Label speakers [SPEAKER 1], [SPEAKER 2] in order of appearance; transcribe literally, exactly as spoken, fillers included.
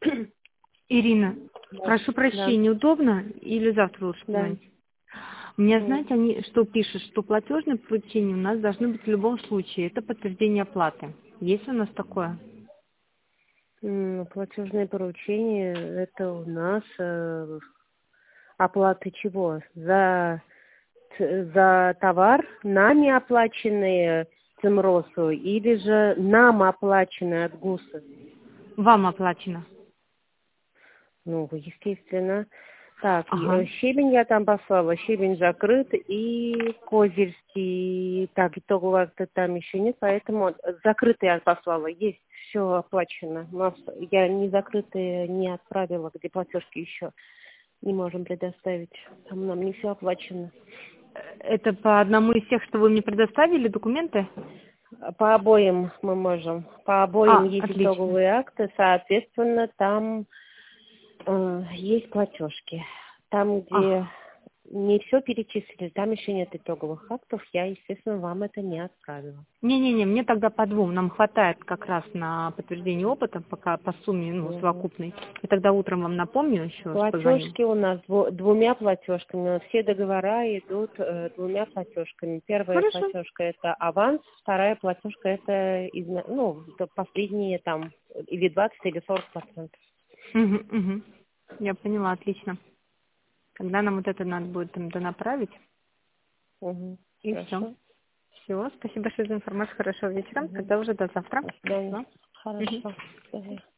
[SPEAKER 1] Ирина,
[SPEAKER 2] Да,
[SPEAKER 1] прошу
[SPEAKER 2] да,
[SPEAKER 1] прощения, удобно или завтра лучше
[SPEAKER 2] да.
[SPEAKER 1] позвонить? У меня,
[SPEAKER 2] М,
[SPEAKER 1] знаете, они что пишут, что платежное поручение у нас должно быть в любом случае. Это подтверждение оплаты. Есть у нас такое?
[SPEAKER 2] м, Платежное поручение — это у нас э, оплата чего? За, т- за товар нами оплаченные ЦИМРОСу или же нам оплаченные от ГУСа?
[SPEAKER 1] Вам оплачено.
[SPEAKER 2] Ну, естественно. Так, и,
[SPEAKER 1] Ага.
[SPEAKER 2] э, щебень я там послала, щебень закрыт, и Козельский, так, итогового акта там еще нет, поэтому э, закрытый я послала, есть, все оплачено. У нас, я не закрытые не отправила, где платежки еще не можем предоставить, там нам не все оплачено.
[SPEAKER 1] Это по одному из тех, что вы мне предоставили, документы?
[SPEAKER 2] А По обоим мы можем, по обоим
[SPEAKER 1] А,
[SPEAKER 2] есть
[SPEAKER 1] отлично.
[SPEAKER 2] итоговые акты, соответственно, там э, есть платежки. Там, где
[SPEAKER 1] Ага.
[SPEAKER 2] не все перечислили, там еще нет итоговых актов, я, естественно, вам это не отправила.
[SPEAKER 1] Не-не-не, мне тогда по двум. Нам хватает как раз на подтверждение опыта, пока по сумме, ну,
[SPEAKER 2] Мгм.
[SPEAKER 1] совокупной. И тогда утром вам напомню еще, позвоню.
[SPEAKER 2] Платежки у нас дво- двумя платежками. Все договора идут э, двумя платежками. Первая
[SPEAKER 1] Хорошо.
[SPEAKER 2] платежка — это аванс, вторая платежка — это изна- ну, это последние там или двадцать или сорок процентов.
[SPEAKER 1] Угу, угу. Я поняла, отлично. Когда нам вот это надо будет там донаправить,
[SPEAKER 2] Угу.
[SPEAKER 1] и все.
[SPEAKER 2] Хорошо.
[SPEAKER 1] Все, спасибо большое за информацию, хорошего вечера.
[SPEAKER 2] Угу.
[SPEAKER 1] Тогда уже до завтра.
[SPEAKER 2] До свидания.
[SPEAKER 1] Все.
[SPEAKER 2] Хорошо. До свидания.